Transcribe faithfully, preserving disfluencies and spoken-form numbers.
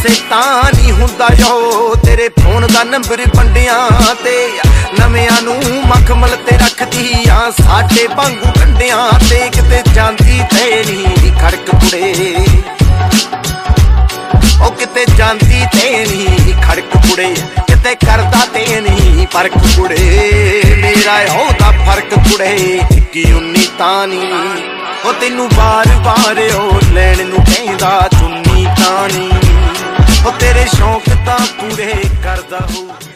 वैसे तां नहीं हुंदा जो तेरे फोन दा नंबर वंडियां ते नवियां नूं मखमल ते रखदी आ साडे वांगू कंडियां ते किते जांदी ते नहीं खड़क कुड़े ओ किते जांदी ते नहीं खड़क कुड़े किते करदा ते नहीं फर्क कुड़े मेरा होदा फर्क कुड़े इक्की उन्नी तानी ओ तेनू बार बार ओ लैण नूं कहंदा चुन्नी तानी ओ तेरे शौक तां पूरे करदा हो।